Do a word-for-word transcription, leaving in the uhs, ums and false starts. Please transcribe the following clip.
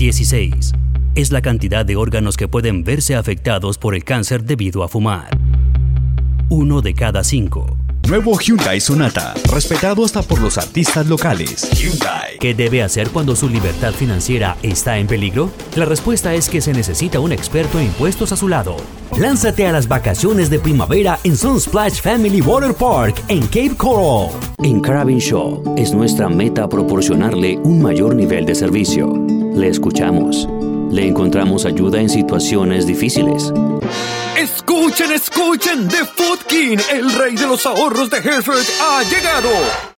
dieciséis. Es la cantidad de órganos que pueden verse afectados por el cáncer debido a fumar. Uno de cada cinco. Nuevo Hyundai Sonata, respetado hasta por los artistas locales. Hyundai. ¿Qué debe hacer cuando su libertad financiera está en peligro? La respuesta es que se necesita un experto en impuestos a su lado. Lánzate a las vacaciones de primavera en Sunsplash Family Water Park en Cape Coral. En Carabin Shaw es nuestra meta proporcionarle un mayor nivel de servicio. Le escuchamos. Le encontramos ayuda en situaciones difíciles. Escuchen, escuchen, The Food King, el rey de los ahorros de Hereford, ha llegado.